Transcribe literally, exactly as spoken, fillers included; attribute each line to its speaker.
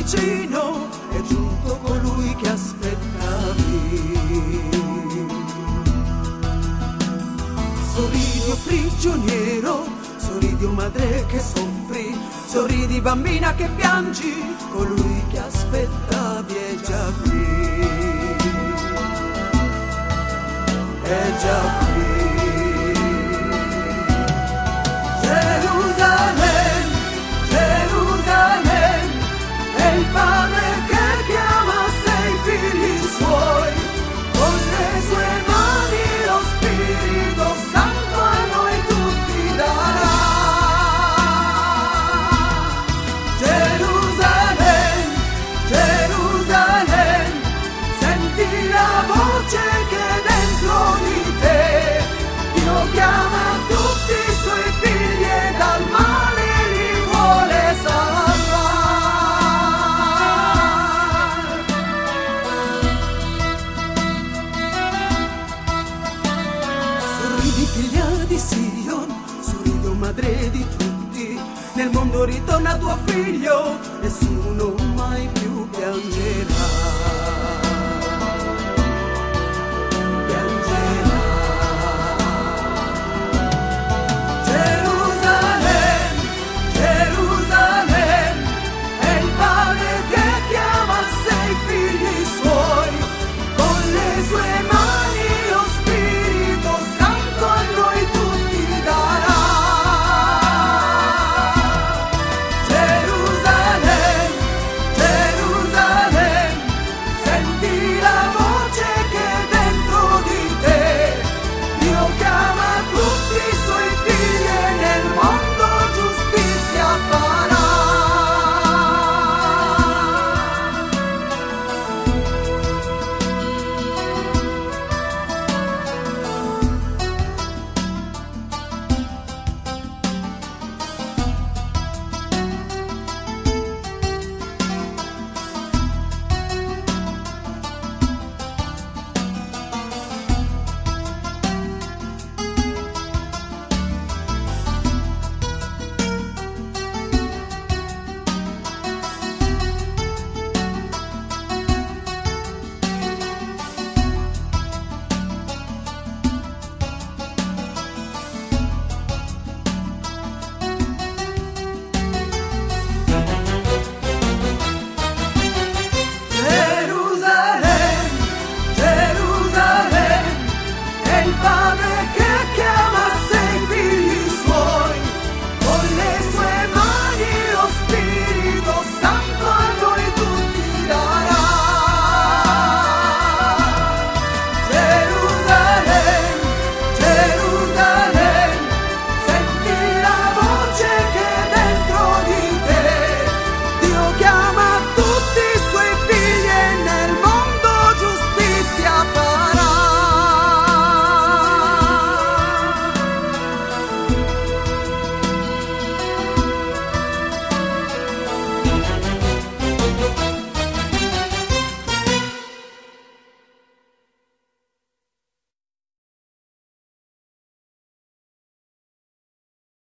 Speaker 1: vicino, è giunto colui che aspettavi. Sorridi, o prigioniero, sorridi, o madre che soffri, sorridi, bambina che piangi, colui che aspettavi è già qui, è già qui. Gerusalemme, Gerusalemme, è il Padre che chiama sei figli suoi, con le sue mani lo Spirito Santo a noi tutti darà. Gerusalemme, Gerusalemme, senti la voce che dentro di te Dio chiama tutti i suoi figli e dal male li vuole salvare. Sorridi, figlia di Sion, sorridi, o madre di tutti, nel mondo ritorna tuo figlio e su